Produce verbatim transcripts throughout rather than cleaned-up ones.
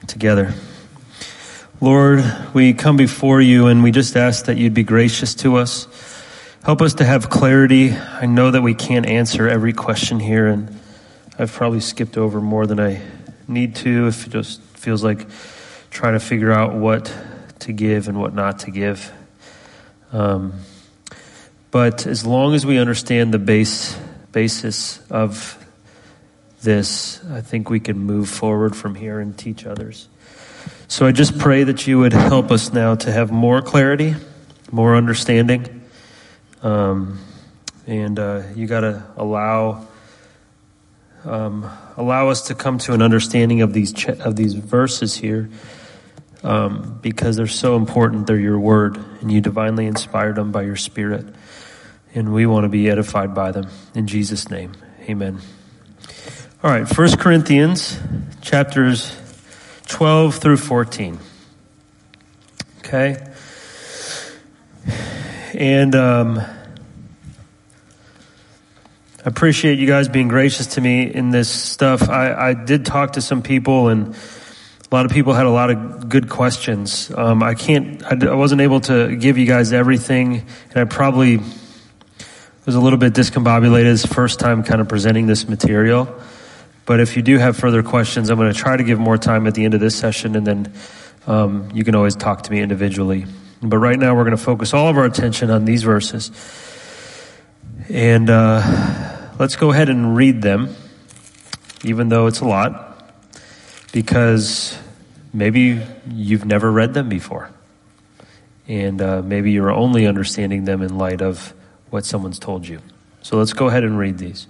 together. Lord, we come before you and we just ask that you'd be gracious to us. Help us to have clarity. I know that we can't answer every question here, and I've probably skipped over more than I need to if it just feels like trying to figure out what to give and what not to give. Um, but as long as we understand the base basis of this, I think we can move forward from here and teach others. So I just pray that you would help us now to have more clarity, more understanding. Um, and uh, you got to allow um, allow us to come to an understanding of these ch- of these verses here, um, because they're so important. They're your word, and you divinely inspired them by your Spirit, and we want to be edified by them. In Jesus' name, amen. All right, First Corinthians chapters twelve through fourteen. Okay. And um, I appreciate you guys being gracious to me in this stuff. I, I did talk to some people, and a lot of people had a lot of good questions. Um, I can't, I, I wasn't able to give you guys everything, and I probably was a little bit discombobulated. It's the first time kind of presenting this material. But if you do have further questions, I'm going to try to give more time at the end of this session, and then um, you can always talk to me individually. But right now, we're going to focus all of our attention on these verses. And uh, let's go ahead and read them, even though it's a lot, because maybe you've never read them before. And uh, maybe you're only understanding them in light of what someone's told you. So let's go ahead and read these.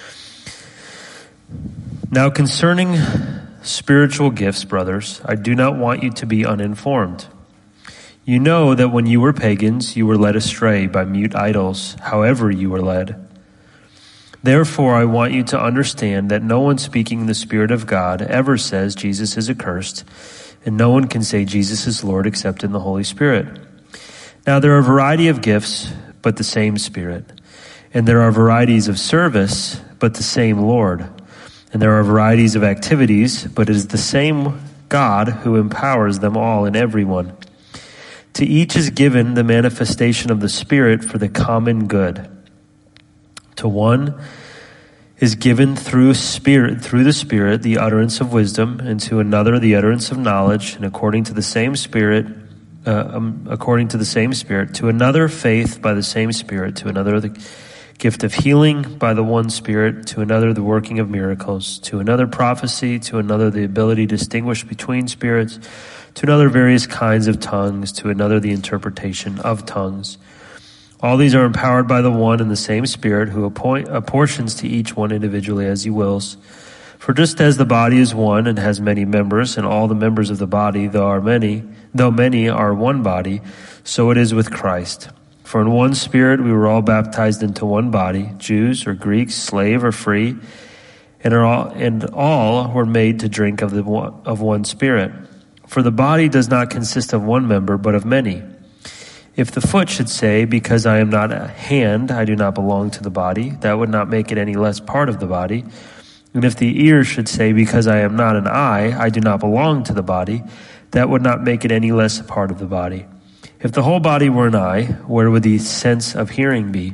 Now concerning spiritual gifts, brothers, I do not want you to be uninformed. You know that when you were pagans, you were led astray by mute idols, however you were led. Therefore, I want you to understand that no one speaking in the Spirit of God ever says Jesus is accursed, and no one can say Jesus is Lord except in the Holy Spirit. Now there are a variety of gifts, but the same Spirit. And there are varieties of service, but the same Lord. And there are varieties of activities, but it is the same God who empowers them all and everyone. To each is given the manifestation of the Spirit for the common good. To one is given through Spirit, through the Spirit, the utterance of wisdom, and to another the utterance of knowledge, and according to the same Spirit, uh, um, according to the same Spirit, to another faith by the same Spirit, to another the gift of healing by the one Spirit, to another the working of miracles, to another prophecy, to another the ability to distinguish between spirits, to another various kinds of tongues, to another the interpretation of tongues. All these are empowered by the one and the same Spirit, who appoint, apportions to each one individually as he wills. For just as the body is one and has many members, and all the members of the body, though are many, though many are one body, so it is with Christ. For in one Spirit we were all baptized into one body, Jews or Greeks, slave or free, and are all and all were made to drink of the one, of one Spirit. For the body does not consist of one member, but of many. If the foot should say, because I am not a hand, I do not belong to the body, that would not make it any less part of the body. And if the ear should say, because I am not an eye, I do not belong to the body, that would not make it any less a part of the body. If the whole body were an eye, where would the sense of hearing be?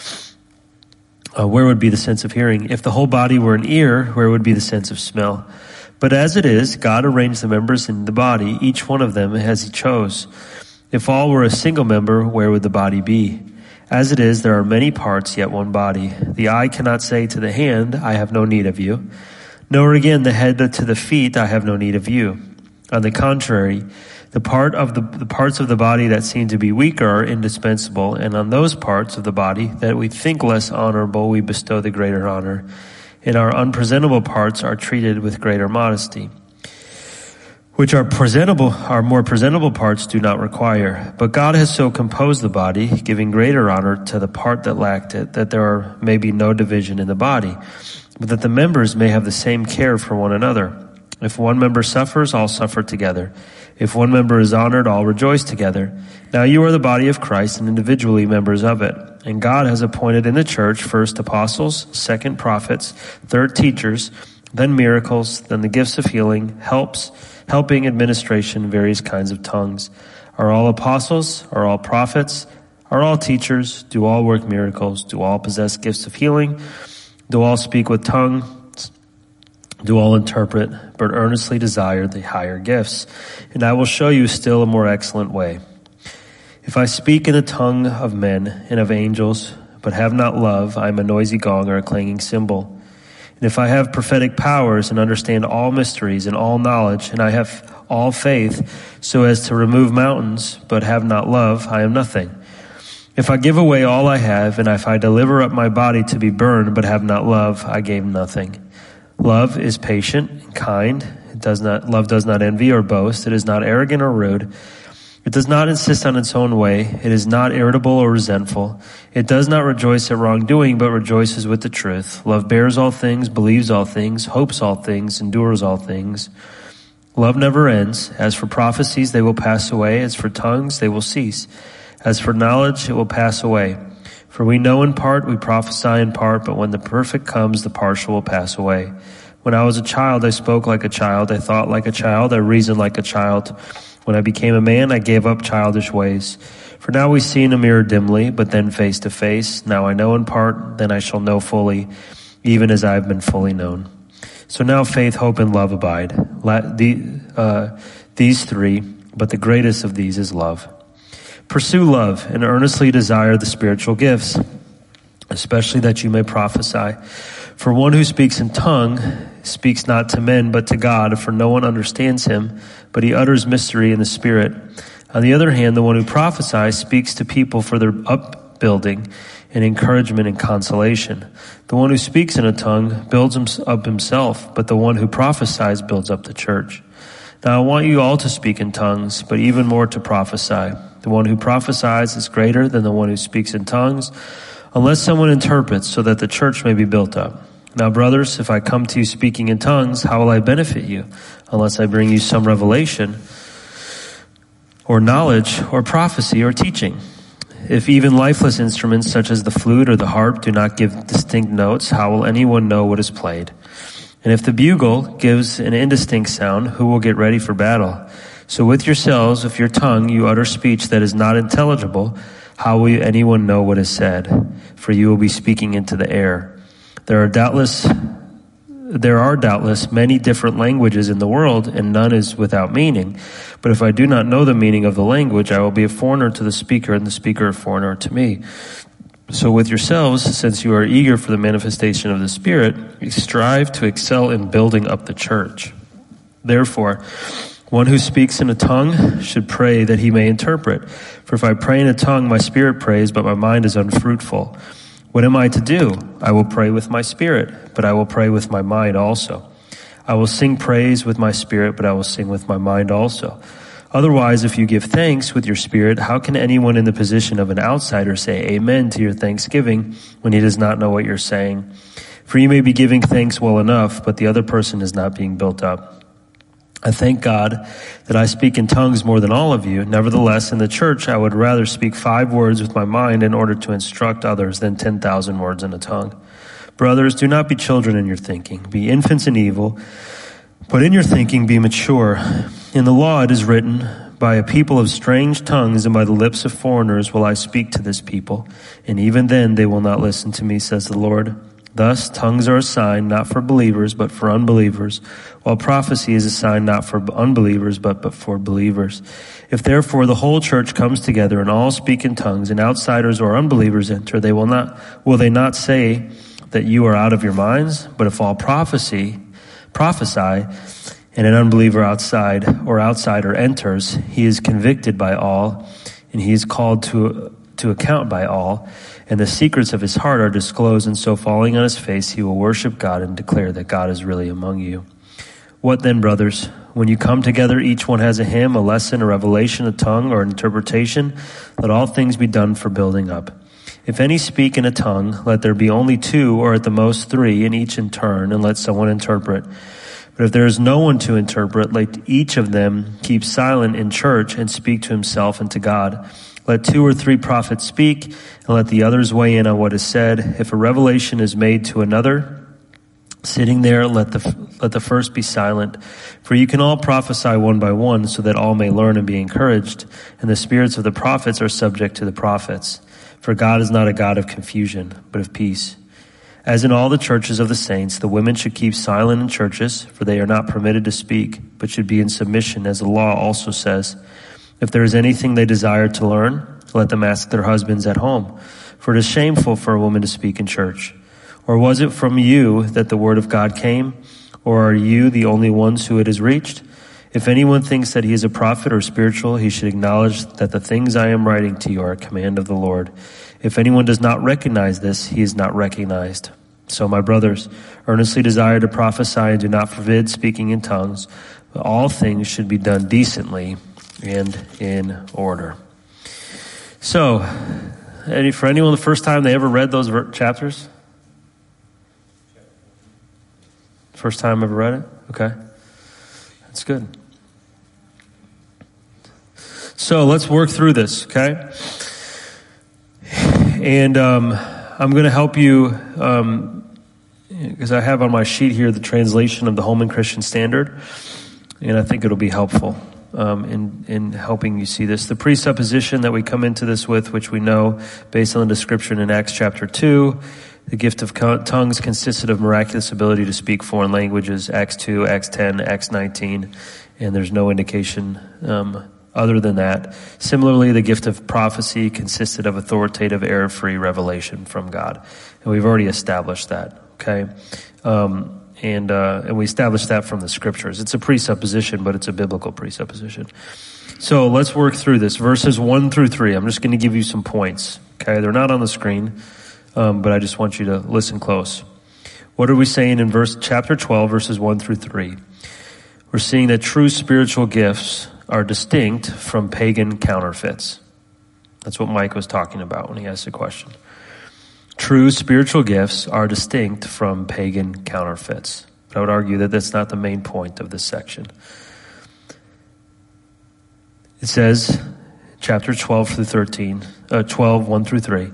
Uh, where would be the sense of hearing? If the whole body were an ear, where would be the sense of smell? But as it is, God arranged the members in the body, each one of them as he chose. If all were a single member, where would the body be? As it is, there are many parts, yet one body. The eye cannot say to the hand, I have no need of you. Nor again the head to the feet, I have no need of you. On the contrary, the part of the, the parts of the body that seem to be weaker are indispensable, and on those parts of the body that we think less honorable, we bestow the greater honor. And our unpresentable parts are treated with greater modesty, which our presentable, our more presentable parts do not require. But God has so composed the body, giving greater honor to the part that lacked it, that there are, may be no division in the body, but that the members may have the same care for one another. If one member suffers, all suffer together. If one member is honored, all rejoice together. Now you are the body of Christ and individually members of it. And God has appointed in the church first apostles, second prophets, third teachers, then miracles, then the gifts of healing, helps, helping, administration, various kinds of tongues. Are all apostles? Are all prophets? Are all teachers? Do all work miracles? Do all possess gifts of healing? Do all speak with tongues? Do all interpret? But earnestly desire the higher gifts, and I will show you still a more excellent way. If I speak in the tongue of men and of angels, but have not love, I am a noisy gong or a clanging cymbal. And if I have prophetic powers and understand all mysteries and all knowledge, and I have all faith so as to remove mountains, but have not love, I am nothing. If I give away all I have, and if I deliver up my body to be burned, but have not love, I gain nothing. Love is patient and kind. It does not, love does not envy or boast. It is not arrogant or rude. It does not insist on its own way. It is not irritable or resentful. It does not rejoice at wrongdoing, but rejoices with the truth. Love bears all things, believes all things, hopes all things, endures all things. Love never ends. As for prophecies, they will pass away. As for tongues, they will cease. As for knowledge, it will pass away. For we know in part, we prophesy in part, but when the perfect comes, the partial will pass away. When I was a child, I spoke like a child. I thought like a child. I reasoned like a child. When I became a man, I gave up childish ways. For now we see in a mirror dimly, but then face to face. Now I know in part, then I shall know fully, even as I have been fully known. So now faith, hope, and love abide. The, uh, these three, but the greatest of these is love. Pursue love and earnestly desire the spiritual gifts, especially that you may prophesy. For one who speaks in tongue speaks not to men, but to God, for no one understands him, but he utters mystery in the Spirit. On the other hand, the one who prophesies speaks to people for their upbuilding and encouragement and consolation. The one who speaks in a tongue builds up himself, but the one who prophesies builds up the church. Now I want you all to speak in tongues, but even more to prophesy. The one who prophesies is greater than the one who speaks in tongues, unless someone interprets, so that the church may be built up. Now, brothers, if I come to you speaking in tongues, how will I benefit you, unless I bring you some revelation or knowledge or prophecy or teaching? If even lifeless instruments such as the flute or the harp do not give distinct notes, how will anyone know what is played? And if the bugle gives an indistinct sound, who will get ready for battle? So with yourselves, if your tongue you utter speech that is not intelligible, how will anyone know what is said? For you will be speaking into the air. There are doubtless, there are doubtless many different languages in the world, and none is without meaning. But if I do not know the meaning of the language, I will be a foreigner to the speaker, and the speaker a foreigner to me. So with yourselves, since you are eager for the manifestation of the Spirit, strive to excel in building up the church. Therefore, one who speaks in a tongue should pray that he may interpret. For if I pray in a tongue, my spirit prays, but my mind is unfruitful. What am I to do? I will pray with my spirit, but I will pray with my mind also. I will sing praise with my spirit, but I will sing with my mind also. Otherwise, if you give thanks with your spirit, how can anyone in the position of an outsider say amen to your thanksgiving when he does not know what you're saying? For you may be giving thanks well enough, but the other person is not being built up. I thank God that I speak in tongues more than all of you. Nevertheless, in the church, I would rather speak five words with my mind in order to instruct others than ten thousand words in a tongue. Brothers, do not be children in your thinking. Be infants in evil, but in your thinking be mature. In the law it is written, by a people of strange tongues and by the lips of foreigners will I speak to this people, and even then they will not listen to me, says the Lord. Thus, tongues are a sign not for believers, but for unbelievers, while prophecy is a sign not for unbelievers, but, but for believers. If therefore the whole church comes together and all speak in tongues, and outsiders or unbelievers enter, they will not, will they not say that you are out of your minds? But if all prophecy, prophesy, and an unbeliever outside or outsider enters, he is convicted by all, and he is called to, to account by all. And the secrets of his heart are disclosed, and so falling on his face, he will worship God and declare that God is really among you. What then, brothers? When you come together, each one has a hymn, a lesson, a revelation, a tongue, or an interpretation. Let all things be done for building up. If any speak in a tongue, let there be only two, or at the most three, and each in turn, and let someone interpret. But if there is no one to interpret, let each of them keep silent in church and speak to himself and to God. Let two or three prophets speak, and let the others weigh in on what is said. If a revelation is made to another, Sitting there, let the let the first be silent, for you can all prophesy one by one, so that all may learn and be encouraged. And the spirits of the prophets are subject to the prophets. For God is not a God of confusion, but of peace. As in all the churches of the saints, the women should keep silent in churches, for they are not permitted to speak, but should be in submission, as the law also says. If there is anything they desire to learn, let them ask their husbands at home, for it is shameful for a woman to speak in church. Or was it from you that the word of God came? Or are you the only ones who it has reached? If anyone thinks that he is a prophet or spiritual, he should acknowledge that the things I am writing to you are a command of the Lord. If anyone does not recognize this, he is not recognized. So, my brothers, earnestly desire to prophesy and do not forbid speaking in tongues, but all things should be done decently and in order. So, for anyone the first time they ever read those chapters? First time ever read it? Okay. That's good. So let's work through this, okay? And um, I'm going to help you, um, because I have on my sheet here the translation of the Holman Christian Standard, and I think it'll be helpful um, in, in helping you see this. The presupposition that we come into this with, which we know based on the description in Acts chapter two, the gift of tongues consisted of miraculous ability to speak foreign languages, Acts two, Acts ten, Acts nineteen, and there's no indication um, other than that. Similarly, the gift of prophecy consisted of authoritative, error-free revelation from God. And we've already established that, okay? Um, and, uh, and we established that from the scriptures. It's a presupposition, but it's a biblical presupposition. So let's work through this. Verses one through three. I'm just going to give you some points, okay? They're not on the screen. Um, but I just want you to listen close. What are we saying in verse chapter twelve, verses one through three? We're seeing that true spiritual gifts are distinct from pagan counterfeits. That's what Mike was talking about when he asked the question. True spiritual gifts are distinct from pagan counterfeits. But I would argue that that's not the main point of this section. It says, chapter twelve through thirteen, uh, twelve, one through three.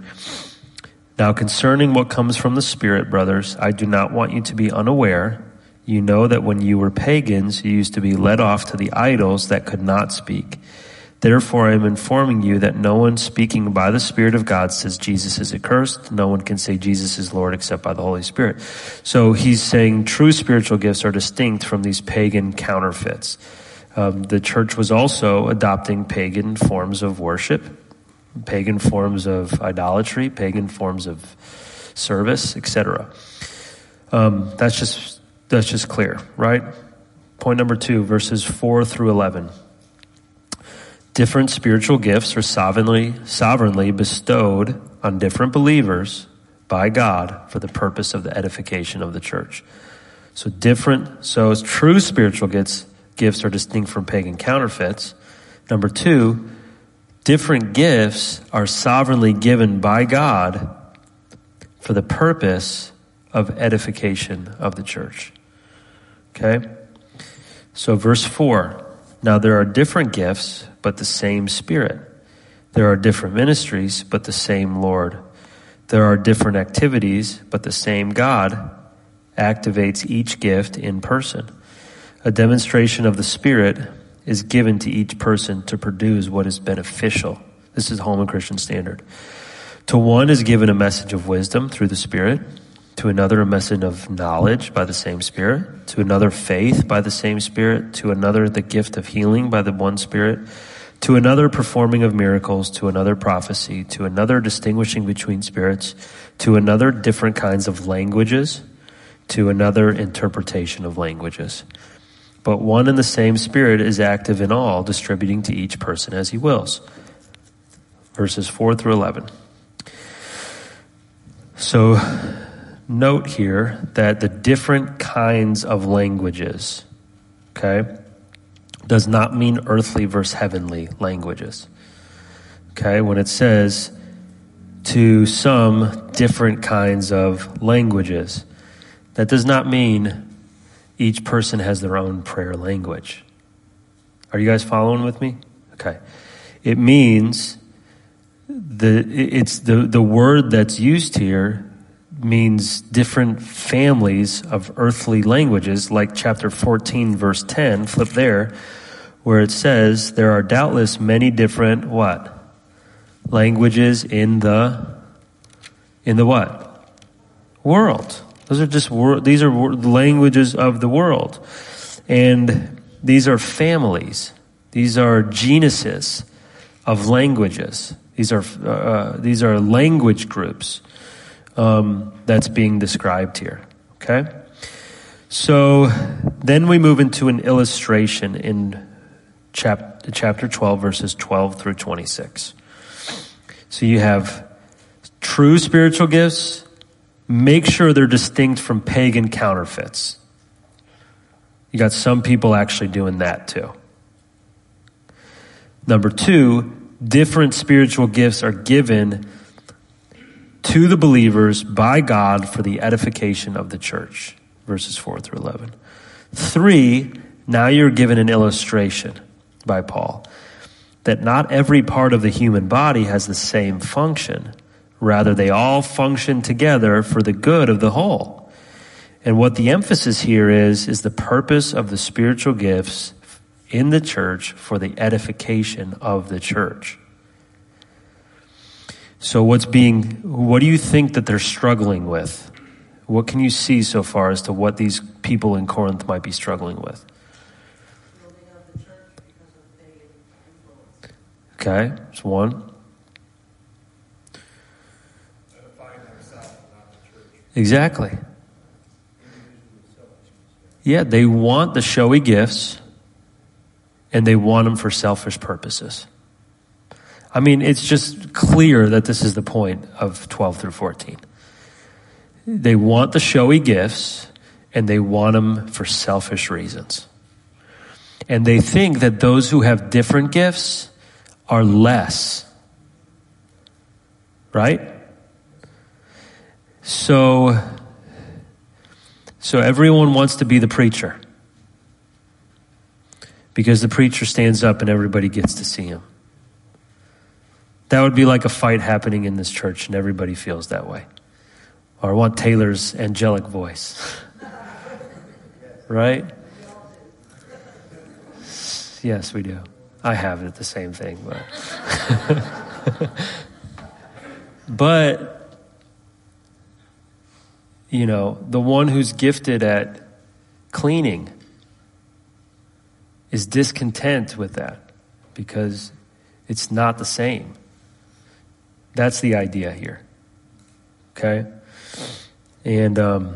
Now concerning what comes from the Spirit, brothers, I do not want you to be unaware. You know that when you were pagans, you used to be led off to the idols that could not speak. Therefore I am informing you that no one speaking by the Spirit of God says Jesus is accursed. No one can say Jesus is Lord except by the Holy Spirit. So he's saying true spiritual gifts are distinct from these pagan counterfeits. Um, the church was also adopting pagan forms of worship, pagan forms of idolatry, pagan forms of service, et cetera. Um, that's just that's just clear, right? Point number two, verses four through eleven. Different spiritual gifts are sovereignly sovereignly bestowed on different believers by God for the purpose of the edification of the church. So different, so true spiritual gifts gifts are distinct from pagan counterfeits. Number two, different gifts are sovereignly given by God for the purpose of edification of the church. Okay? So verse four. Now there are different gifts, but the same Spirit. There are different ministries, but the same Lord. There are different activities, but the same God activates each gift in person. A demonstration of the Spirit is given to each person to produce what is beneficial. This is Holman Christian Standard. To one is given a message of wisdom through the Spirit, to another a message of knowledge by the same Spirit, to another faith by the same Spirit, to another the gift of healing by the one Spirit, to another performing of miracles, to another prophecy, to another distinguishing between spirits, to another different kinds of languages, to another interpretation of languages. But one and the same Spirit is active in all, distributing to each person as he wills. Verses four through eleven. So note here that the different kinds of languages, okay, does not mean earthly versus heavenly languages. Okay, when it says to some different kinds of languages, that does not mean each person has their own prayer language. Are you guys following with me? Okay. It means the it's the, the word that's used here means different families of earthly languages, like chapter fourteen, verse ten, flip there, where it says, there are doubtless many different, what? Languages in the, in the what? World. Those are just, wor- these are wor- languages of the world. And these are families. These are genuses of languages. These are, uh, these are language groups. Um, that's being described here, okay? So then we move into an illustration in chap- chapter twelve, verses twelve through twenty-six. So you have true spiritual gifts. Make sure they're distinct from pagan counterfeits. You got some people actually doing that too. Number two, different spiritual gifts are given to the believers by God for the edification of the church. Verses four through eleven. Three, now you're given an illustration by Paul that not every part of the human body has the same function. Rather, they all function together for the good of the whole. And what the emphasis here is, is the purpose of the spiritual gifts in the church for the edification of the church. So what's being, what do you think that they're struggling with? What can you see so far as to what these people in Corinth might be struggling with? Building up the church because of pagan influence. Okay, that's one. Edifying themselves, not the church. Exactly. Yeah, they want the showy gifts, and they want them for selfish purposes. I mean, it's just clear that this is the point of twelve through fourteen. They want the showy gifts, and they want them for selfish reasons. And they think that those who have different gifts are less. Right? So, so everyone wants to be the preacher. Because the preacher stands up and everybody gets to see him. That would be like a fight happening in this church, and everybody feels that way. Or I want Taylor's angelic voice. Right? Yes, we do. I have it, the same thing. But, but, you know, the one who's gifted at cleaning is discontent with that because it's not the same. That's the idea here. Okay? And um,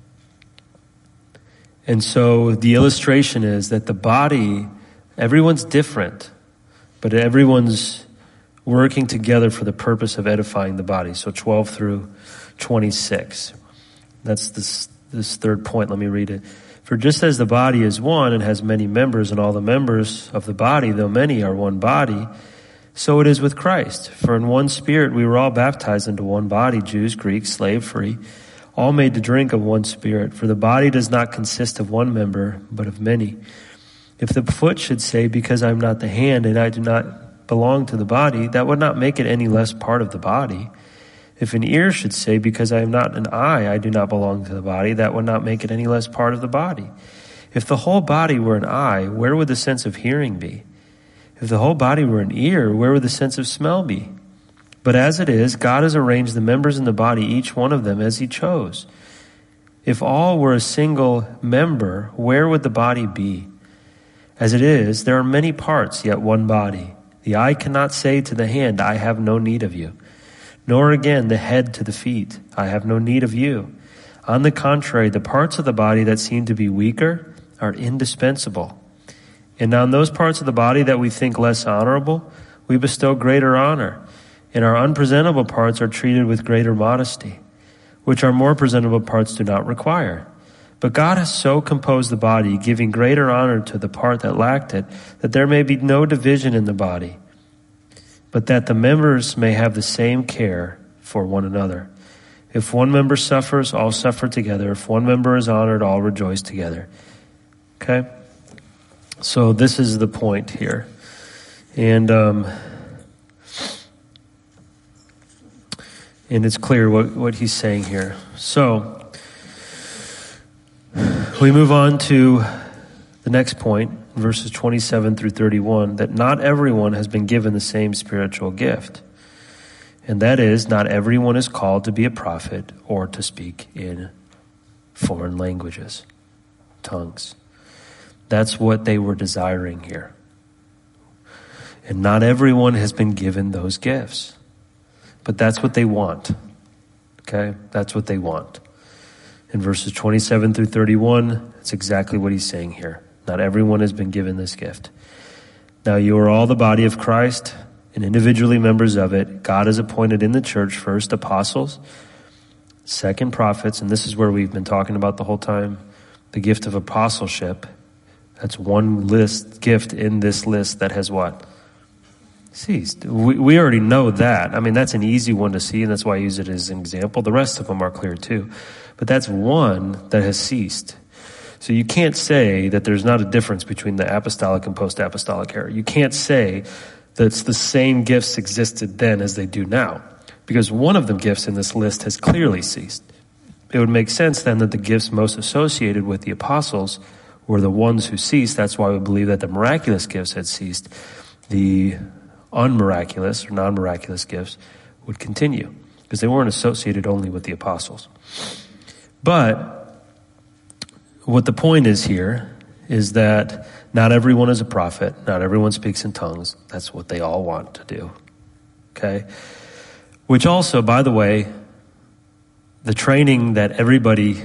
and so the illustration is that the body, everyone's different, but everyone's working together for the purpose of edifying the body. So twelve through twenty-six. That's this this third point. Let me read it. For just as the body is one and has many members, and all the members of the body, though many, are one body, so it is with Christ. For in one Spirit we were all baptized into one body, Jews, Greeks, slave free, all made to drink of one Spirit. For the body does not consist of one member, but of many. If the foot should say, because I am not the hand and I do not belong to the body, that would not make it any less part of the body. If an ear should say, because I am not an eye, I do not belong to the body, that would not make it any less part of the body. If the whole body were an eye, where would the sense of hearing be? If the whole body were an ear, where would the sense of smell be? But as it is, God has arranged the members in the body, each one of them as he chose. If all were a single member, where would the body be? As it is, there are many parts, yet one body. The eye cannot say to the hand, I have no need of you. Nor again the head to the feet, I have no need of you. On the contrary, the parts of the body that seem to be weaker are indispensable. And on those parts of the body that we think less honorable, we bestow greater honor. And our unpresentable parts are treated with greater modesty, which our more presentable parts do not require. But God has so composed the body, giving greater honor to the part that lacked it, that there may be no division in the body, but that the members may have the same care for one another. If one member suffers, all suffer together. If one member is honored, all rejoice together. Okay? So this is the point here. And um, And it's clear what, what he's saying here. So, we move on to the next point, verses twenty-seven through thirty-one, that not everyone has been given the same spiritual gift. And that is, not everyone is called to be a prophet or to speak in foreign languages, tongues. That's what they were desiring here. And not everyone has been given those gifts. But that's what they want. Okay? That's what they want. In verses twenty-seven through thirty-one, it's exactly what he's saying here. Not everyone has been given this gift. Now you are all the body of Christ and individually members of it. God has appointed in the church first apostles, second prophets, and this is where we've been talking about the whole time, the gift of apostleship. That's one list gift in this list that has what? Ceased. We, we already know that. I mean, that's an easy one to see, and that's why I use it as an example. The rest of them are clear too. But that's one that has ceased. So you can't say that there's not a difference between the apostolic and post-apostolic era. You can't say that it's the same gifts existed then as they do now, because one of the gifts in this list has clearly ceased. It would make sense then that the gifts most associated with the apostles were the ones who ceased. That's why we believe that the miraculous gifts had ceased. The unmiraculous or non-miraculous gifts would continue because they weren't associated only with the apostles. But what the point is here is that not everyone is a prophet. Not everyone speaks in tongues. That's what they all want to do. Okay? Which also, by the way, the training that everybody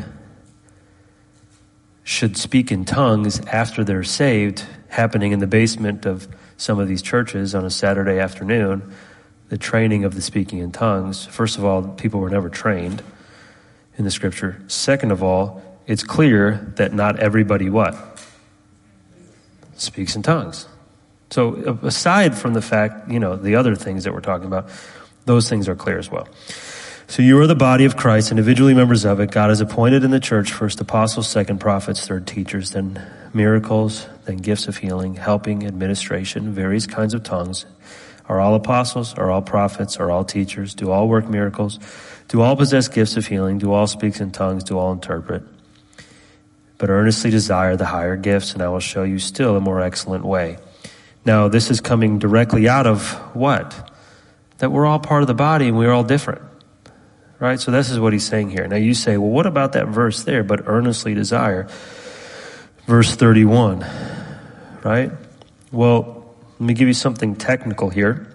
should speak in tongues after they're saved, happening in the basement of some of these churches on a Saturday afternoon, the training of the speaking in tongues. First of all, people were never trained in the scripture. Second of all, it's clear that not everybody what? Speaks in tongues. So aside from the fact, you know, the other things that we're talking about, those things are clear as well. So you are the body of Christ, individually members of it. God has appointed in the church first apostles, second prophets, third teachers, then miracles, then gifts of healing, helping, administration, various kinds of tongues. Are all apostles? Are all prophets? Are all teachers? Do all work miracles? Do all possess gifts of healing? Do all speak in tongues? Do all interpret? But earnestly desire the higher gifts, and I will show you still a more excellent way. Now, this is coming directly out of what? That we're all part of the body and we're all different. Right? So this is what he's saying here. Now you say, well, what about that verse there? But earnestly desire. Verse thirty-one. Right? Well, let me give you something technical here.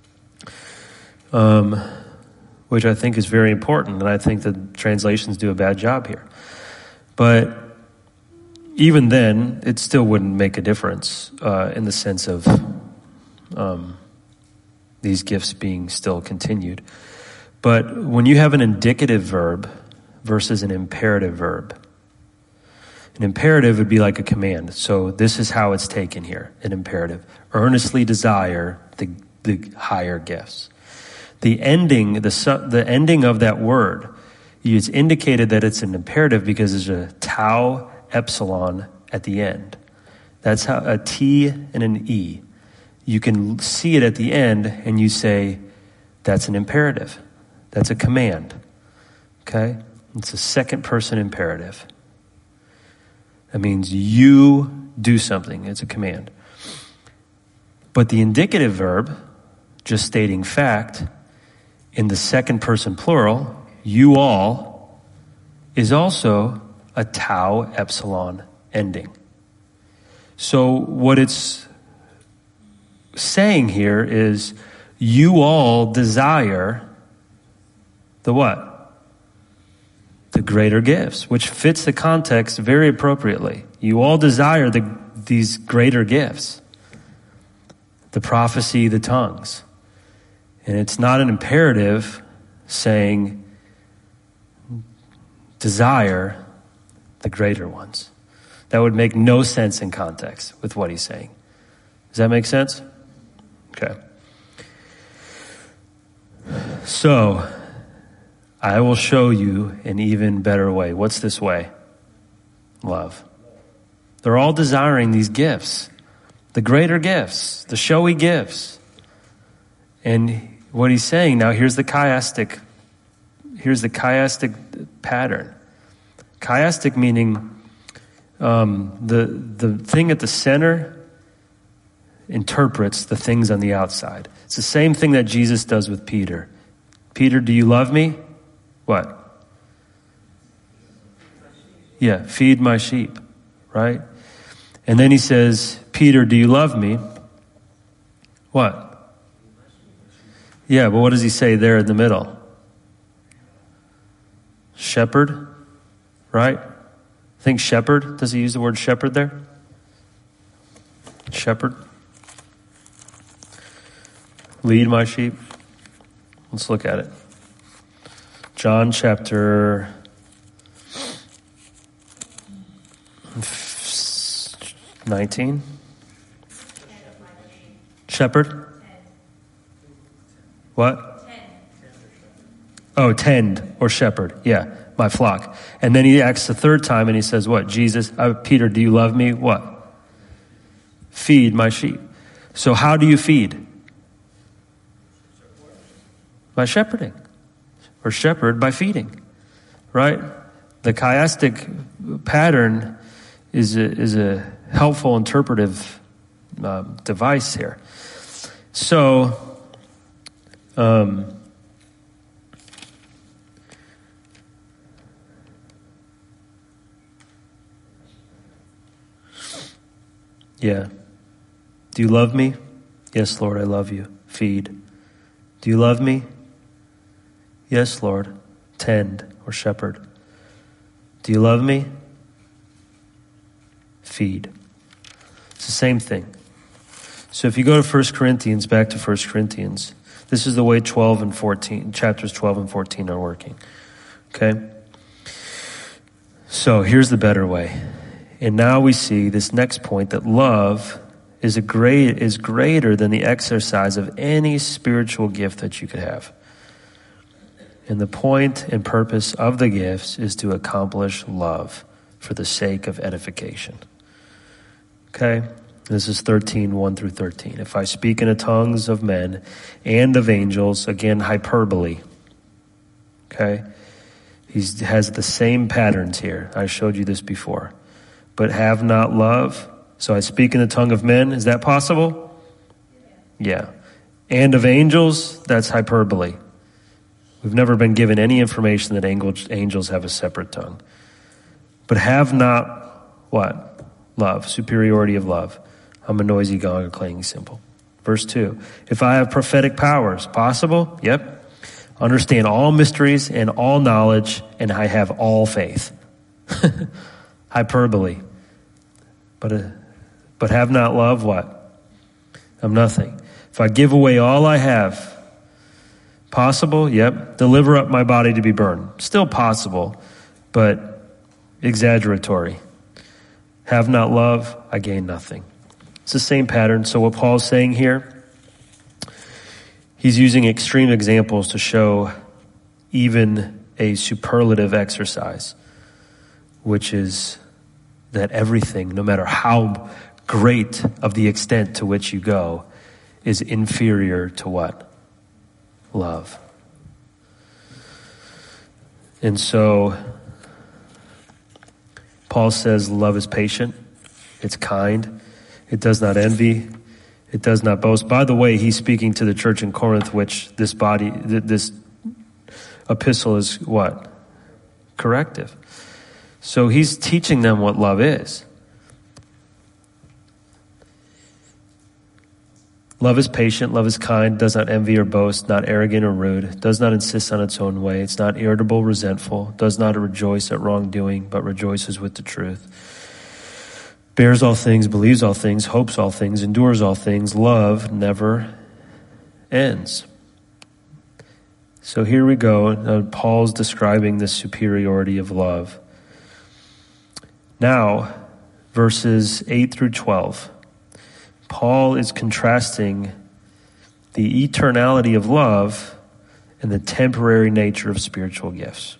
Um, which I think is very important. And I think the translations do a bad job here. But even then, it still wouldn't make a difference uh, in the sense of um, these gifts being still continued. But when you have an indicative verb versus an imperative verb, an imperative would be like a command. So this is how it's taken here, an imperative. Earnestly desire the, the higher gifts. The ending, the, the ending of that word, it's indicated that it's an imperative because there's a tau epsilon at the end. That's how a T and an E. You can see it at the end and you say, that's an imperative. That's a command, okay? It's a second person imperative. That means you do something. It's a command. But the indicative verb, just stating fact, in the second person plural, you all, is also a tau epsilon ending. So what it's saying here is you all desire the what? The greater gifts, which fits the context very appropriately. You all desire the, these greater gifts. The prophecy, the tongues. And it's not an imperative saying desire the greater ones. That would make no sense in context with what he's saying. Does that make sense? Okay. So, I will show you an even better way. What's this way? Love. They're all desiring these gifts. The greater gifts. The showy gifts. And what he's saying, now here's the chiastic here's the chiastic pattern. Chiastic meaning um, the the thing at the center interprets the things on the outside. It's the same thing that Jesus does with Peter. Peter, do you love me? What? Yeah, feed my sheep, right? And then he says, Peter, do you love me? What? Yeah, but what does he say there in the middle? Shepherd, right? I think shepherd. Does he use the word shepherd there? Shepherd. Lead my sheep. Let's look at it. John chapter nineteen. Shepherd? What? Oh, tend or shepherd. Yeah, my flock. And then he asks the third time and he says, what? Jesus, uh, Peter, do you love me? What? Feed my sheep. So how do you feed? By shepherding. Or shepherd by feeding. Right? The chiastic pattern is a, is a helpful interpretive um, device here. So, um, yeah. Do you love me? Yes, Lord, I love you. Feed. Do you love me? Yes, Lord. Tend or shepherd. Do you love me? Feed. It's the same thing. So if you go to First Corinthians, back to First Corinthians, this is the way twelve and fourteen, chapters twelve and fourteen are working. Okay? So here's the better way. And now we see this next point, that love is a great is greater than the exercise of any spiritual gift that you could have. And the point and purpose of the gifts is to accomplish love for the sake of edification. Okay? This is thirteen, one through thirteen. If I speak in the tongues of men and of angels, again, hyperbole. Okay? He has the same patterns here. I showed you this before. But have not love. So I speak in the tongue of men. Is that possible? Yeah. And of angels, that's hyperbole. We've never been given any information that angels have a separate tongue. But have not what? Love. Superiority of love. I'm a noisy gong or clanging cymbal. Verse two. If I have prophetic powers, possible? Yep. Understand all mysteries and all knowledge, and I have all faith. Hyperbole. But, uh, but have not love, what? I'm nothing. If I give away all I have, possible? Yep. Deliver up my body to be burned. Still possible, but exaggeratory. Have not love, I gain nothing. It's the same pattern. So what Paul's saying here, he's using extreme examples to show even a superlative exercise, which is that everything, no matter how great of the extent to which you go, is inferior to what? Love. And so Paul says love is patient, it's kind, it does not envy, it does not boast. By the way, he's speaking to the church in Corinth, which this body, this epistle is what? Corrective. So he's teaching them what love is. Love is patient, love is kind, does not envy or boast, not arrogant or rude, does not insist on its own way, it's not irritable, resentful, does not rejoice at wrongdoing, but rejoices with the truth. Bears all things, believes all things, hopes all things, endures all things. Love never ends. So here we go. Now, Paul's describing the superiority of love. Now, verses eight through twelve. Paul is contrasting the eternality of love and the temporary nature of spiritual gifts.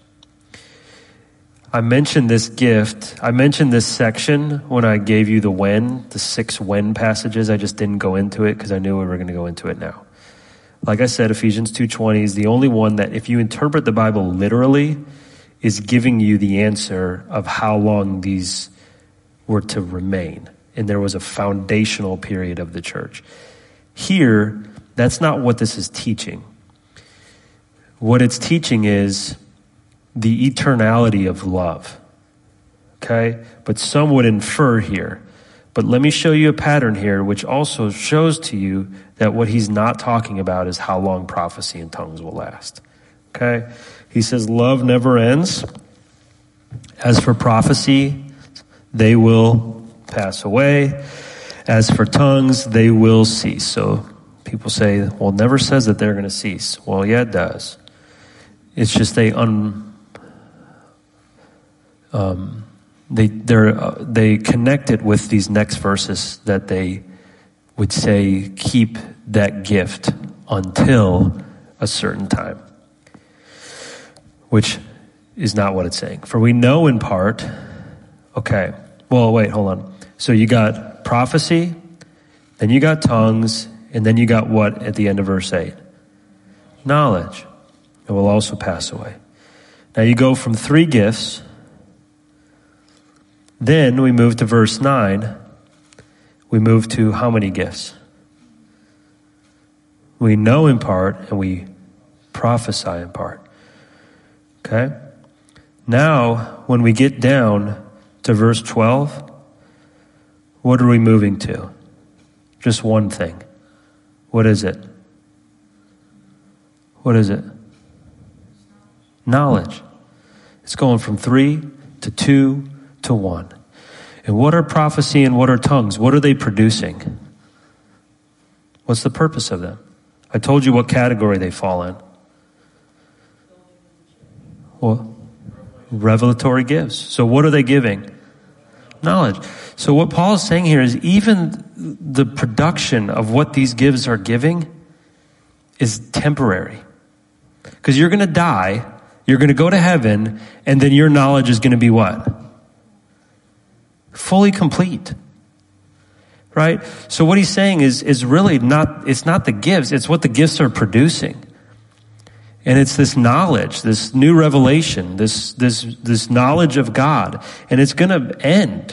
I mentioned this gift, I mentioned this section when I gave you the when, the six when passages. I just didn't go into it because I knew we were going to go into it now. Like I said, Ephesians two twenty is the only one that, if you interpret the Bible literally, is giving you the answer of how long these were to remain. And there was a foundational period of the church. Here, that's not what this is teaching. What it's teaching is the eternality of love. Okay? But some would infer here. But let me show you a pattern here, which also shows to you that what he's not talking about is how long prophecy and tongues will last. Okay? He says, love never ends. As for prophecy, they will pass away. As for tongues, they will cease. So people say, well, it never says that they're going to cease. Well, yeah, it does. It's just they un, um, they they're uh, they connect it with these next verses that they would say keep that gift until a certain time, which is not what it's saying. For we know in part. Okay. Well, wait, hold on. So you got prophecy, then you got tongues, and then you got what at the end of verse eight? Knowledge. It will also pass away. Now you go from three gifts. Then we move to verse nine. We move to how many gifts? We know in part and we prophesy in part. Okay? Now, when we get down to verse twelve, what are we moving to? Just one thing. What is it? What is it? Knowledge. It's going from three to two to one. And what are prophecy and what are tongues? What are they producing? What's the purpose of them? I told you what category they fall in. Well, revelatory gifts. So what are they giving? Knowledge. So what Paul is saying here is even the production of what these gifts are giving is temporary. Because you're going to die, you're going to go to heaven, and then your knowledge is going to be what? Fully complete. Right? So what he's saying is, is really not, it's not the gifts, it's what the gifts are producing. And it's this knowledge, this new revelation, this, this, this knowledge of God. And it's going to end.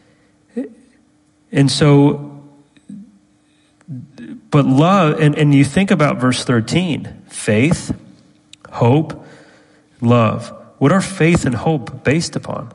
And so, but love, and, and you think about verse thirteen, faith, hope, love. What are faith and hope based upon?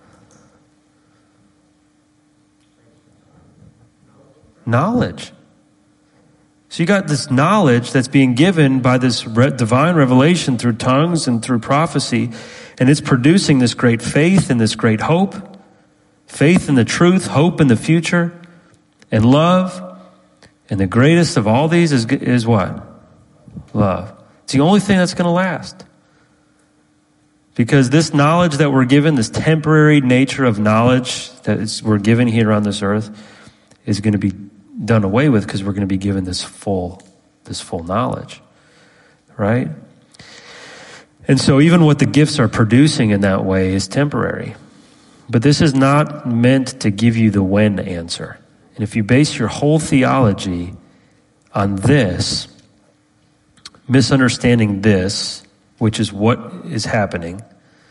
Knowledge. So you got this knowledge that's being given by this re- divine revelation through tongues and through prophecy, and it's producing this great faith and this great hope. Faith in the truth, hope in the future, and love. And the greatest of all these is, is what? Love. It's the only thing that's going to last. Because this knowledge that we're given, this temporary nature of knowledge that is, we're given here on this earth, is going to be done away with because we're going to be given this full, this full knowledge, right? And so even what the gifts are producing in that way is temporary. But this is not meant to give you the when answer. And if you base your whole theology on this, misunderstanding this, which is what is happening,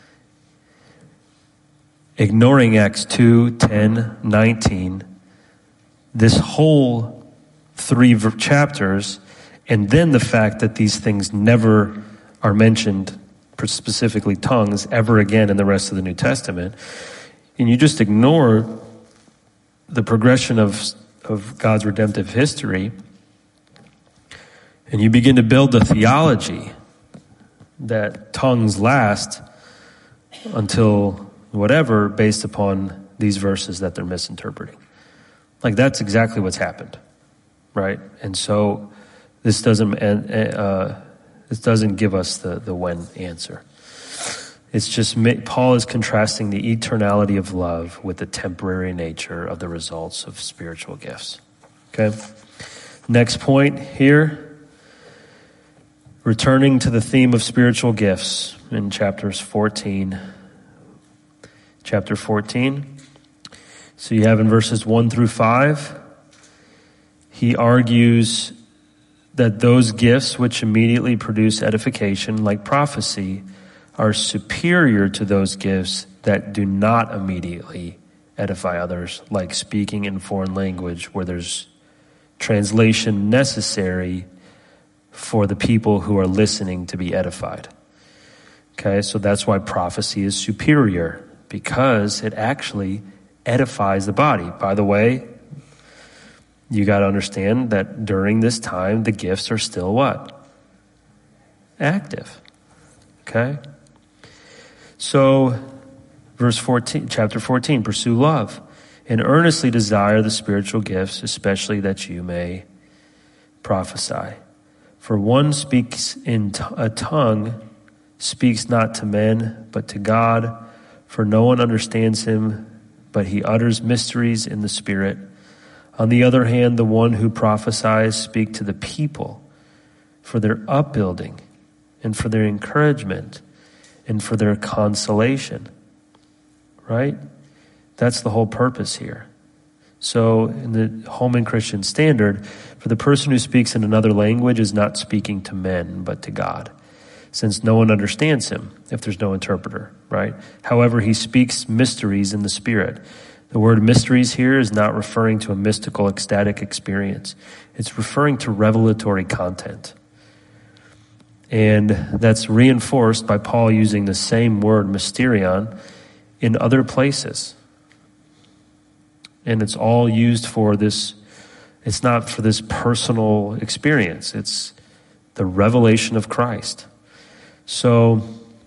ignoring Acts two, ten, nineteen, this whole three chapters, and then the fact that these things never are mentioned, specifically tongues, ever again in the rest of the New Testament, and you just ignore the progression of, of God's redemptive history, and you begin to build the theology that tongues last until whatever based upon these verses that they're misinterpreting. Like that's exactly what's happened, right? And so this doesn't uh, this doesn't give us the, the when answer. It's just Paul is contrasting the eternality of love with the temporary nature of the results of spiritual gifts. Okay? Next point here, returning to the theme of spiritual gifts in chapters fourteen. Chapter fourteen. So you have in verses one through five, he argues that those gifts which immediately produce edification, like prophecy, are superior to those gifts that do not immediately edify others, like speaking in foreign language, where there's translation necessary for the people who are listening to be edified. Okay, so that's why prophecy is superior, because it actually edifies the body. By the way, you got to understand that during this time, the gifts are still what? Active. Okay? So, verse fourteen, chapter fourteen, pursue love and earnestly desire the spiritual gifts, especially that you may prophesy. For one speaks in t- a tongue, speaks not to men, but to God, for no one understands him, but he utters mysteries in the Spirit. On the other hand, the one who prophesies speaks to the people for their upbuilding and for their encouragement and for their consolation. Right? That's the whole purpose here. So in the Holman Christian Standard, for the person who speaks in another language is not speaking to men, but to God, since no one understands him if there's no interpreter, right? However, he speaks mysteries in the Spirit. The word mysteries here is not referring to a mystical, ecstatic experience. It's referring to revelatory content. And that's reinforced by Paul using the same word, mysterion, in other places. And it's all used for this, it's not for this personal experience. It's the revelation of Christ. So,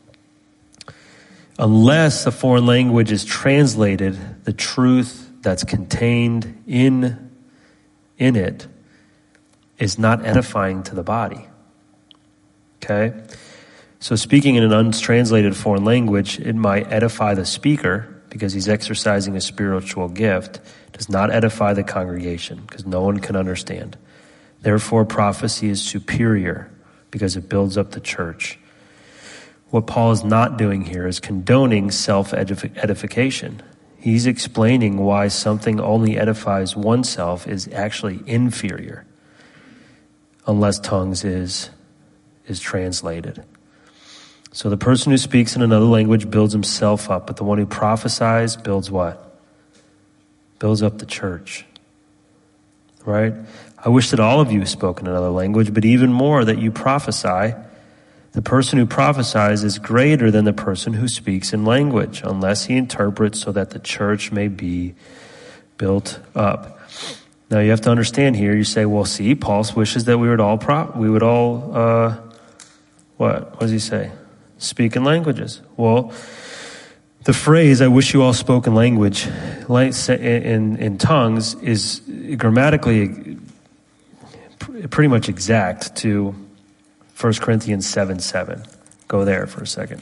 unless a foreign language is translated, the truth that's contained in, in it is not edifying to the body. Okay? So speaking in an untranslated foreign language, it might edify the speaker because he's exercising a spiritual gift, does not edify the congregation because no one can understand. Therefore, prophecy is superior because it builds up the church. What Paul is not doing here is condoning self-edification. He's explaining why something only edifies oneself is actually inferior unless tongues is, is translated. So the person who speaks in another language builds himself up, but the one who prophesies builds what? Builds up the church. Right? I wish that all of you spoke in another language, but even more that you prophesy. The person who prophesies is greater than the person who speaks in language, unless he interprets so that the church may be built up. Now you have to understand here, you say, well, see, Paul wishes that we would all, pro- we would all, uh, what? What does he say? Speak in languages. Well, the phrase, I wish you all spoke in language, in, in tongues, is grammatically pretty much exact to First Corinthians seven seven. Go there for a second.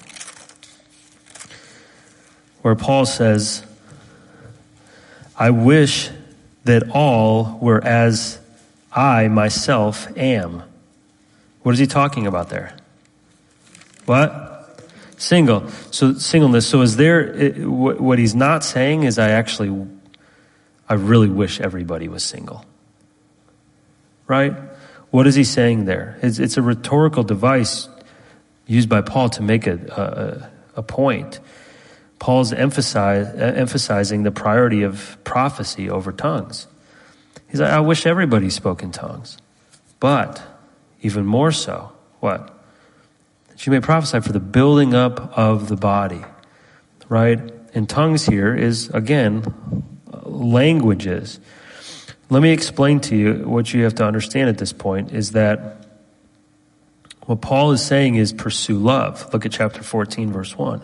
Where Paul says, I wish that all were as I myself am. What is he talking about there? What? Single. So singleness. So is there, it, what he's not saying is I actually, I really wish everybody was single. Right? What is he saying there? It's, it's a rhetorical device used by Paul to make a, a, a point. Paul's emphasize, emphasizing the priority of prophecy over tongues. He's like, I wish everybody spoke in tongues. But even more so, what? That you may prophesy for the building up of the body. Right? And tongues here is, again, languages. Let me explain to you what you have to understand at this point is that what Paul is saying is pursue love. Look at chapter fourteen, verse one.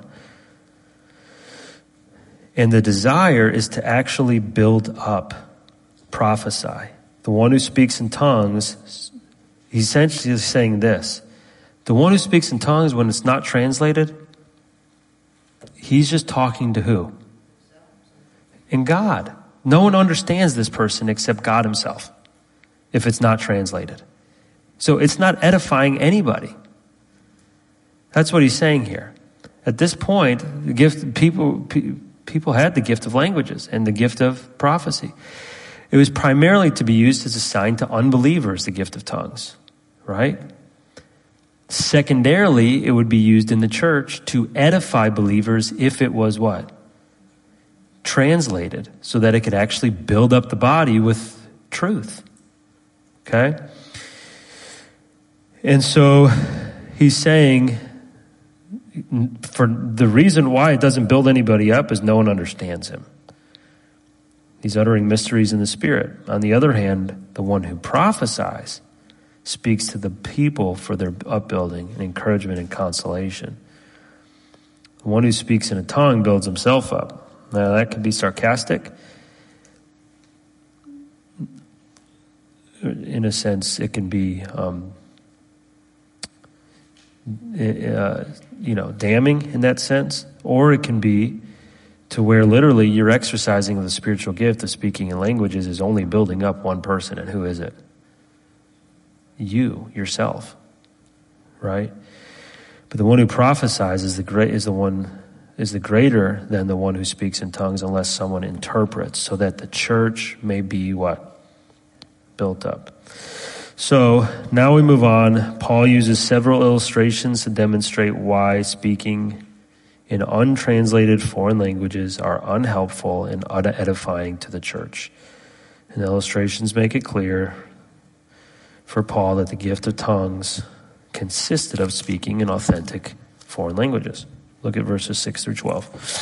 And the desire is to actually build up, prophesy. The one who speaks in tongues, he's essentially saying this. The one who speaks in tongues, when it's not translated, he's just talking to who? In God. No one understands this person except God himself, if it's not translated. So it's not edifying anybody. That's what he's saying here. At this point, the gift, people, people had the gift of languages and the gift of prophecy. It was primarily to be used as a sign to unbelievers, the gift of tongues. right? Secondarily, it would be used in the church to edify believers if it was what? Translated, so that it could actually build up the body with truth. Okay? And so he's saying, for the reason why it doesn't build anybody up is no one understands him. He's uttering mysteries in the Spirit. On the other hand, the one who prophesies speaks to the people for their upbuilding and encouragement and consolation. The one who speaks in a tongue builds himself up. Now, that could be sarcastic. In a sense, it can be, um, uh, you know, damning in that sense. Or it can be to where literally you're exercising the spiritual gift of speaking in languages is only building up one person. And who is it? You, yourself, right? But the one who prophesies is the great is the one is the greater than the one who speaks in tongues, unless someone interprets, so that the church may be what? Built up. So now we move on. Paul uses several illustrations to demonstrate why speaking in untranslated foreign languages are unhelpful and unedifying to the church. And the illustrations make it clear for Paul that the gift of tongues consisted of speaking in authentic foreign languages. Look at verses six through twelve.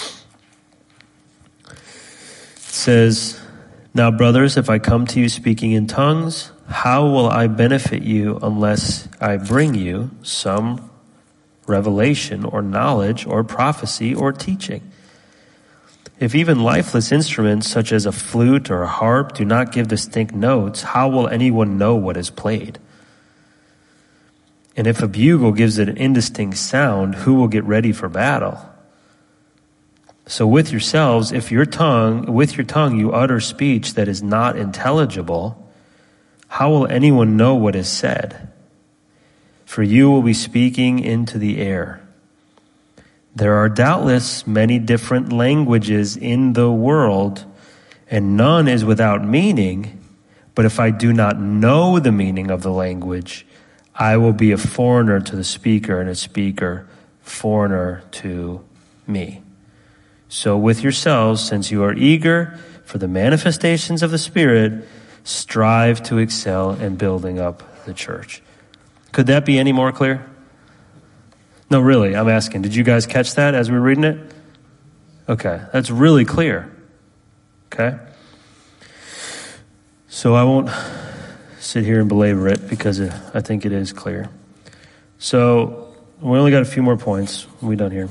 It says, "Now, brothers, if I come to you speaking in tongues, how will I benefit you unless I bring you some revelation or knowledge or prophecy or teaching? If even lifeless instruments such as a flute or a harp do not give distinct notes, how will anyone know what is played? And if a bugle gives it an indistinct sound, who will get ready for battle? So with yourselves, if your tongue, with your tongue you utter speech that is not intelligible, how will anyone know what is said? For you will be speaking into the air. There are doubtless many different languages in the world, and none is without meaning. But if I do not know the meaning of the language, I will be a foreigner to the speaker, and a speaker foreigner to me. So with yourselves, since you are eager for the manifestations of the Spirit, strive to excel in building up the church." Could that be any more clear? No, really, I'm asking. Did you guys catch that as we were reading it? Okay, that's really clear. Okay? So I won't sit here and belabor it because I think it is clear. So we only got a few more points. We're done here.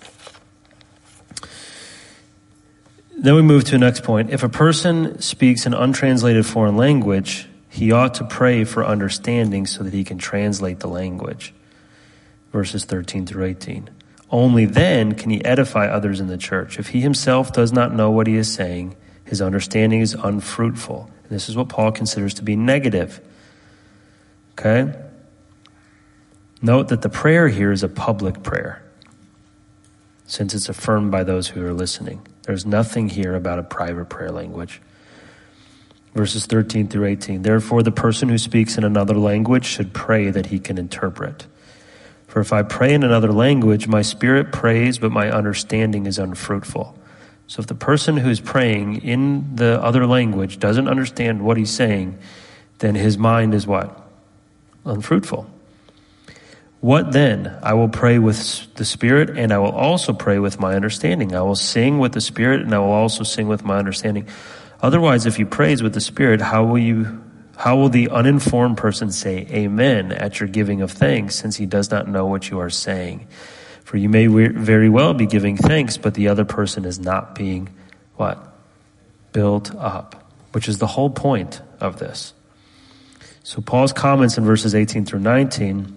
Then we move to the next point. If a person speaks an untranslated foreign language, he ought to pray for understanding so that he can translate the language. Verses thirteen through eighteen. Only then can he edify others in the church. If he himself does not know what he is saying, his understanding is unfruitful. And this is what Paul considers to be negative. Okay? Note that the prayer here is a public prayer, since it's affirmed by those who are listening. There's nothing here about a private prayer language. Verses thirteen through eighteen. Therefore, the person who speaks in another language should pray that he can interpret. For if I pray in another language, my spirit prays, but my understanding is unfruitful. So if the person who's praying in the other language doesn't understand what he's saying, then his mind is what? Unfruitful. What then? I will pray with the Spirit, and I will also pray with my understanding. I will sing with the Spirit, and I will also sing with my understanding. Otherwise, if you praise with the Spirit, how will you, how will the uninformed person say amen at your giving of thanks, since he does not know what you are saying? For you may very well be giving thanks, but the other person is not being what? Built up, which is the whole point of this. So Paul's comments in verses eighteen through nineteen,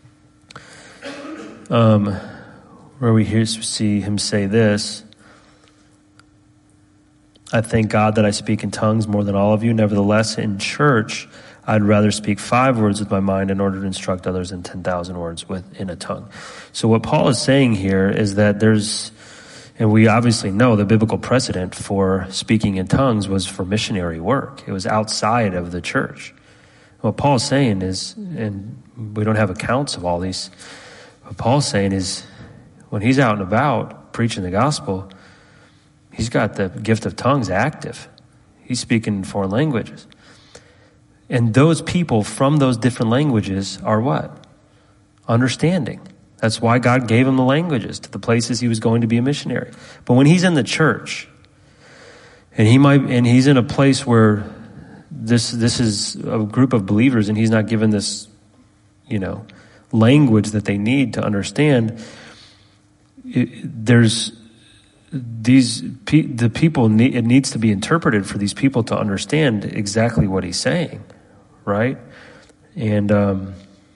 um, where we hear, see him say this: I thank God that I speak in tongues more than all of you. Nevertheless, in church, I'd rather speak five words with my mind in order to instruct others in ten thousand words within a tongue. So what Paul is saying here is that there's, and we obviously know the biblical precedent for speaking in tongues was for missionary work. It was outside of the church. What Paul's saying is, and we don't have accounts of all these, what Paul's saying is when he's out and about preaching the gospel, he's got the gift of tongues active. He's speaking in foreign languages. And those people from those different languages are what? Understanding. That's why God gave him the languages to the places he was going to be a missionary. But when he's in the church, and he might, and he's in a place where this this is a group of believers, and he's not given this, you know, language that they need to understand. It, there's these the people need, it needs to be interpreted for these people to understand exactly what he's saying, right? And um,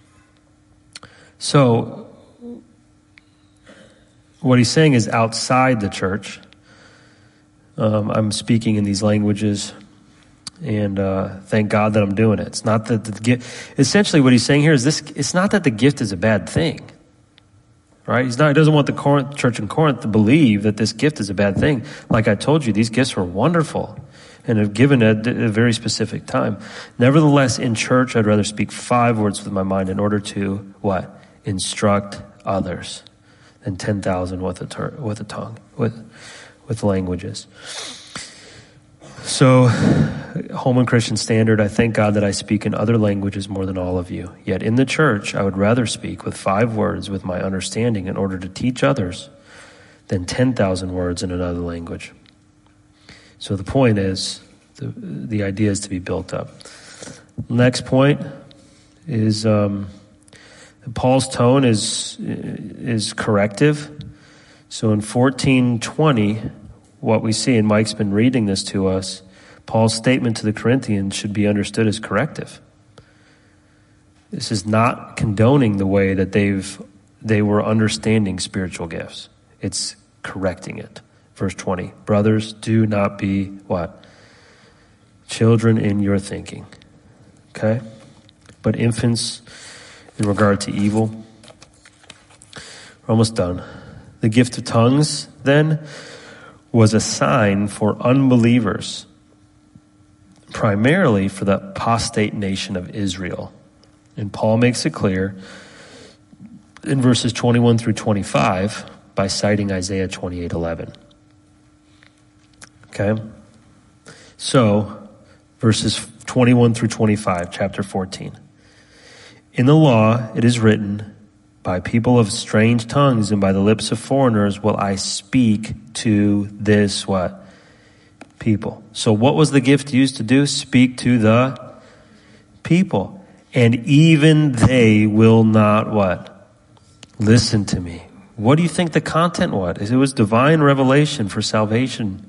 so what he's saying is outside the church. Um, I'm speaking in these languages, and uh, thank God that I'm doing it. It's not that the gift. Essentially, what he's saying here is this: it's not that the gift is a bad thing, right? He's not. He doesn't want the Corinth, church in Corinth to believe that this gift is a bad thing. Like I told you, these gifts were wonderful and have given at a very specific time. Nevertheless, in church, I'd rather speak five words with my mind in order to what? Instruct others than ten thousand with a ter- with a tongue with. with languages. So, Holman Christian Standard, I thank God that I speak in other languages more than all of you. Yet in the church, I would rather speak with five words with my understanding in order to teach others than ten thousand words in another language. So the point is, the, the idea is to be built up. Next point is um, Paul's tone is is corrective. So in fourteen twenty, what we see, and Mike's been reading this to us, Paul's statement to the Corinthians should be understood as corrective. This is not condoning the way that they've they were understanding spiritual gifts. It's correcting it. Verse twenty, brothers, do not be what? Children in your thinking. Okay? But infants in regard to evil. We're almost done. The gift of tongues, then, was a sign for unbelievers, primarily for the apostate nation of Israel. And Paul makes it clear in verses twenty-one through twenty-five by citing Isaiah twenty-eight eleven. Okay? So, verses twenty-one through twenty-five, chapter fourteen. In the law it is written, by people of strange tongues and by the lips of foreigners will I speak to this what? People. So what was the gift used to do? Speak to the people. And even they will not what? Listen to me. What do you think the content was? It was divine revelation for salvation.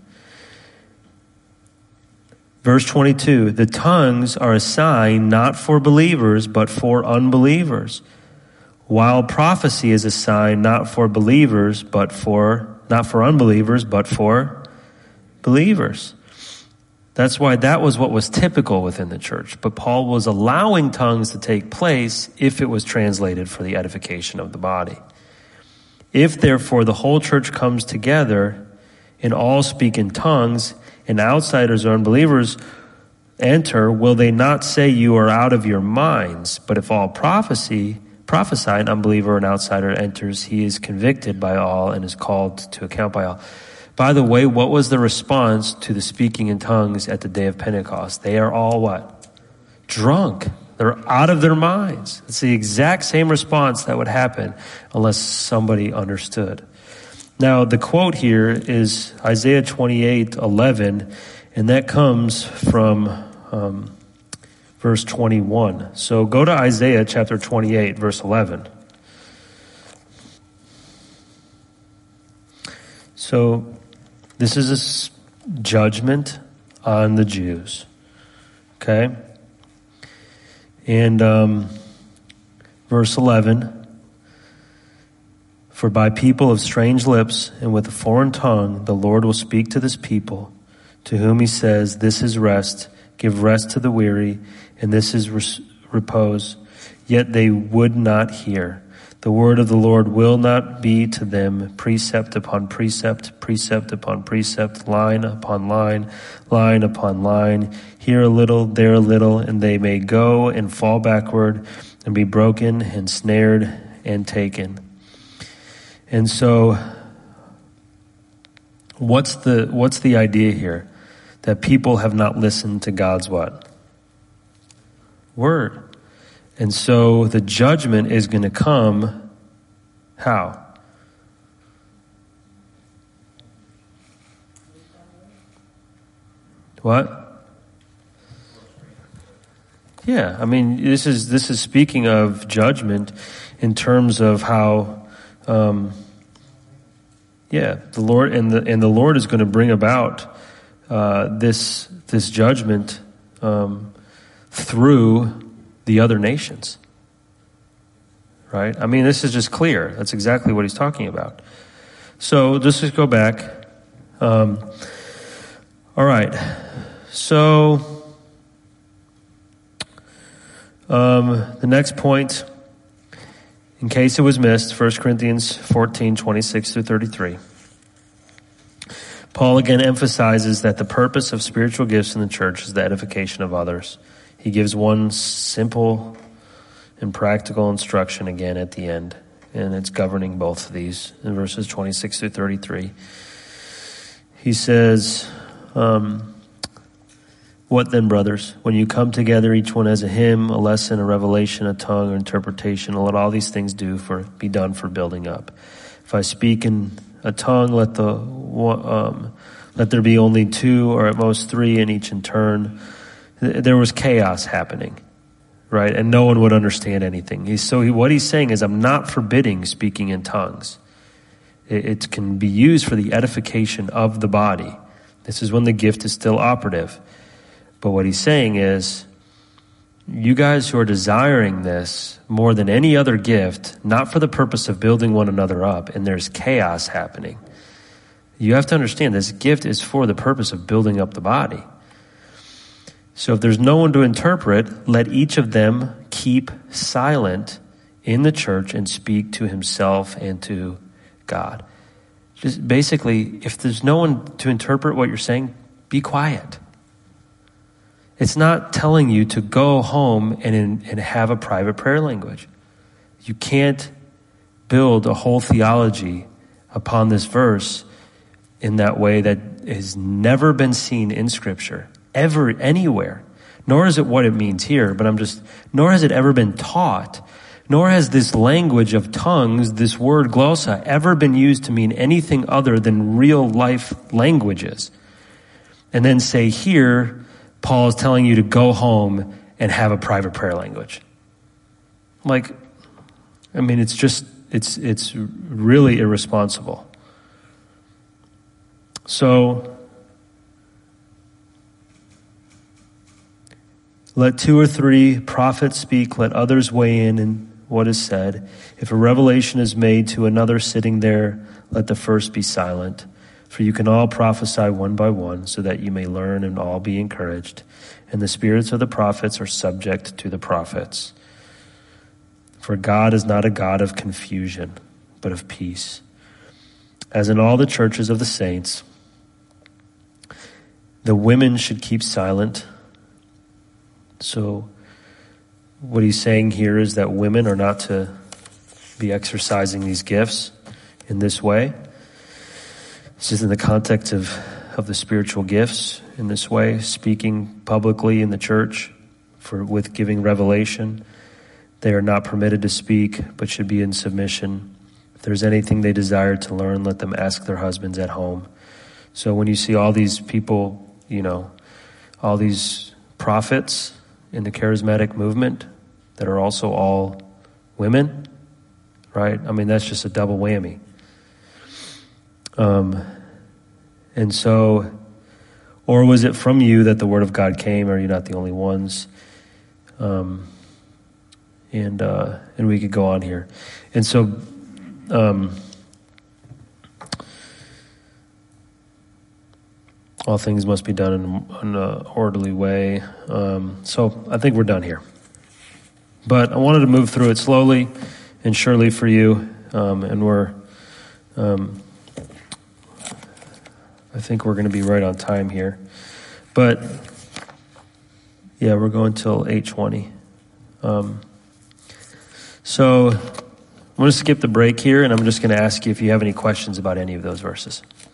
Verse twenty-two, the tongues are a sign not for believers but for unbelievers. While prophecy is a sign not for believers, but for, not for unbelievers, but for believers. That's why that was what was typical within the church. But Paul was allowing tongues to take place if it was translated for the edification of the body. If therefore the whole church comes together and all speak in tongues, and outsiders or unbelievers enter, will they not say you are out of your minds? But if all prophecy prophesy, an unbeliever or an outsider enters, he is convicted by all and is called to account by all. By the way, what was the response to the speaking in tongues at the day of Pentecost? They are all what? Drunk. They're out of their minds. It's the exact same response that would happen unless somebody understood. Now, the quote here is Isaiah twenty-eight eleven, and that comes from um, verse twenty-one. So go to Isaiah chapter twenty-eight, verse eleven. So this is a judgment on the Jews. Okay? And um, verse eleven, for by people of strange lips and with a foreign tongue, the Lord will speak to this people, to whom he says, this is rest, give rest to the weary, and this is res- repose. Yet they would not hear. The word of the Lord will not be to them precept upon precept, precept upon precept, line upon line, line upon line, here a little, there a little, and they may go and fall backward and be broken and snared and taken. And so what's the what's the idea here? That people have not listened to God's what? Word. And so the judgment is going to come, how? What? Yeah, I mean, this is this is speaking of judgment in terms of how, um, yeah, the Lord and the and the Lord is going to bring about uh, this this judgment um, through the other nations, right? I mean, this is just clear. That's exactly what he's talking about. So just to go back. Um, all right. So um, the next point, in case it was missed, First Corinthians fourteen, twenty-six through thirty-three. Paul again emphasizes that the purpose of spiritual gifts in the church is the edification of others. He gives one simple and practical instruction again at the end, and it's governing both of these in verses twenty-six through thirty-three. He says, um, what then, brothers? When you come together, each one has a hymn, a lesson, a revelation, a tongue, or interpretation. Let all these things do for be done for building up. If I speak in a tongue, let the um, let there be only two, or at most three, and each in turn. There was chaos happening, right? And no one would understand anything. He's, so he, what he's saying is, I'm not forbidding speaking in tongues. It, it can be used for the edification of the body. This is when the gift is still operative. But what he's saying is, you guys who are desiring this more than any other gift, not for the purpose of building one another up, and there's chaos happening. You have to understand this gift is for the purpose of building up the body. So if there's no one to interpret, let each of them keep silent in the church and speak to himself and to God. Just basically, if there's no one to interpret what you're saying, be quiet. It's not telling you to go home and, in, and have a private prayer language. You can't build a whole theology upon this verse in that way that has never been seen in Scripture. Ever, anywhere. Nor is it what it means here, but I'm just, nor has it ever been taught, nor has this language of tongues, this word glossa, ever been used to mean anything other than real life languages. And then say here, Paul is telling you to go home and have a private prayer language. Like, I mean, it's just, it's, it's really irresponsible. So, let two or three prophets speak, let others weigh in in what is said. If a revelation is made to another sitting there, let the first be silent. For you can all prophesy one by one, so that you may learn and all be encouraged. And the spirits of the prophets are subject to the prophets. For God is not a God of confusion, but of peace. As in all the churches of the saints, the women should keep silent. So what he's saying here is that women are not to be exercising these gifts in this way. This is in the context of, of the spiritual gifts in this way, speaking publicly in the church for with giving revelation. They are not permitted to speak, but should be in submission. If there's anything they desire to learn, let them ask their husbands at home. So when you see all these people, you know, all these prophets in the charismatic movement that are also all women, right? I mean, that's just a double whammy. Um, and so, or was it from you that the word of God came? Are you not the only ones? Um, and, uh, and we could go on here. And so, um, all things must be done in, in an orderly way. Um, so I think we're done here. But I wanted to move through it slowly and surely for you. Um, and we're, um, I think we're going to be right on time here. But, yeah, we're going till eight twenty. Um, so I'm going to skip the break here, and I'm just going to ask you if you have any questions about any of those verses.